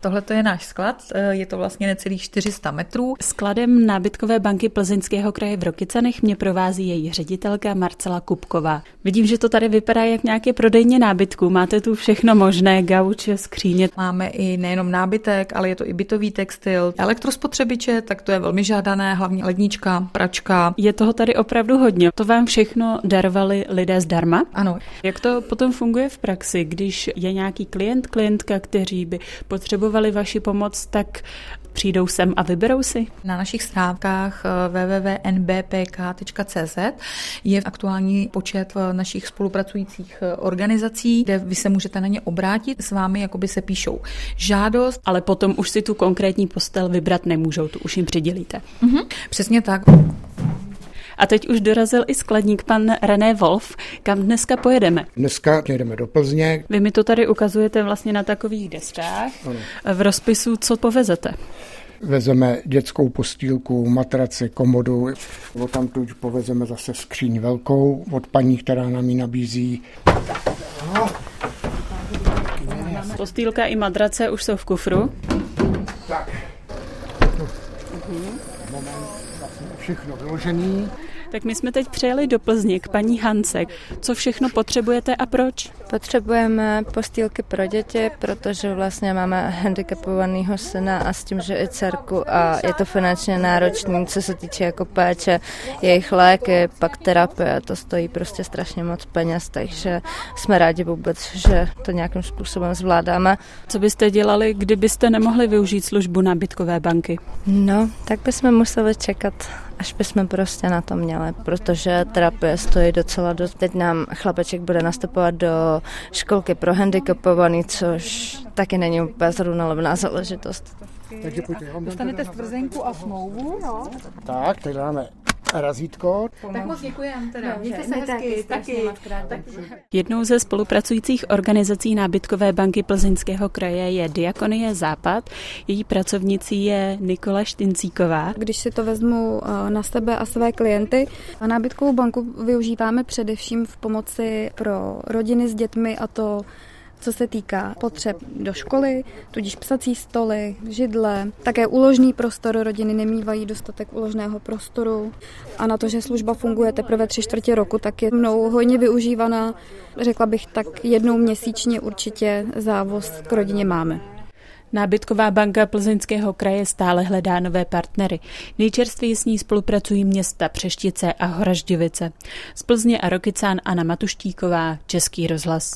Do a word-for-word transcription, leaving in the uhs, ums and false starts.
Tohle to je náš sklad, je to vlastně necelých čtyři sta metrů. Skladem nábytkové banky Plzeňského kraje v Rokycanech mě provází její ředitelka Marcela Kupková. Vidím, že to tady vypadá jak nějaké prodejně nábytku. Máte tu všechno možné, gauče, skříně. Máme i nejenom nábytek, ale je to i bytový textil, elektrospotřebiče, tak to je velmi žádané, hlavně lednička, pračka. Je toho tady opravdu hodně. To vám všechno darovali lidé zdarma? Ano. Jak to potom funguje v praxi, když je nějaký klient, klientka, kteří by potřebovali vaši pomoc, tak přijdou sem a vyberou si? Na našich stránkách w w w tečka n b p k tečka c z je aktuální počet našich spolupracujících organizací, kde vy se můžete na ně obrátit, s vámi jakoby se píšou žádost. Ale potom už si tu konkrétní postel vybrat nemůžou, tu už jim přidělíte. Mhm, přesně tak. A teď už dorazil i skladník pan René Wolf. Kam dneska pojedeme? Dneska jedeme do Plzně. Vy mi to tady ukazujete vlastně na takových deskách. Ano. V rozpisu co povezete? Vezeme dětskou postýlku, matraci, komodu. Odtamtud povezeme zase skříň velkou od paní, která nám ji nabízí. No. Postýlka i matrace už jsou v kufru. Tak. Uh-huh. Moment, vlastně všechno vyložený. Tak my jsme teď přijeli do Plzně k paní Hance. Co všechno potřebujete a proč? Potřebujeme postýlky pro děti, protože vlastně máme handicapovaného syna a s tím, že i dcerku a je to finančně náročné, co se týče jako péče, jejich léky, pak terapie, to stojí prostě strašně moc peněz, takže jsme rádi vůbec, že to nějakým způsobem zvládáme. Co byste dělali, kdybyste nemohli využít službu nábytkové banky? No, tak bychom museli čekat, až bychom prostě na to měli, protože terapie stojí docela dost. Teď nám chlapeček bude nastupovat do školky pro handicapovaný, což taky není úplně zrovna levná záležitost. Takže pojďte, dostanete stvrzenku a smlouvu, no. Tak, teď dáme razítko. Tak moc děkujeme teda. Mějte se hezky. Taky. Jednou ze spolupracujících organizací nábytkové banky Plzeňského kraje je Diakonie Západ. Její pracovnicí je Nikola Štincíková. Když si to vezmu na sebe a své klienty, nábytkovou banku využíváme především v pomoci pro rodiny s dětmi, a to co se týká potřeb do školy, tudíž psací stoly, židle, také úložný prostor, rodiny nemývají dostatek úložného prostoru a na to, že služba funguje teprve tři čtvrtě roku, tak je mnou hodně využívaná. Řekla bych, tak jednou měsíčně určitě závoz k rodině máme. Nábytková banka Plzeňského kraje stále hledá nové partnery. Nejčerstvěji s ní spolupracují města Přeštice a Horažďovice. Z Plzně a Rokycan Anna Matuštíková, Český rozhlas.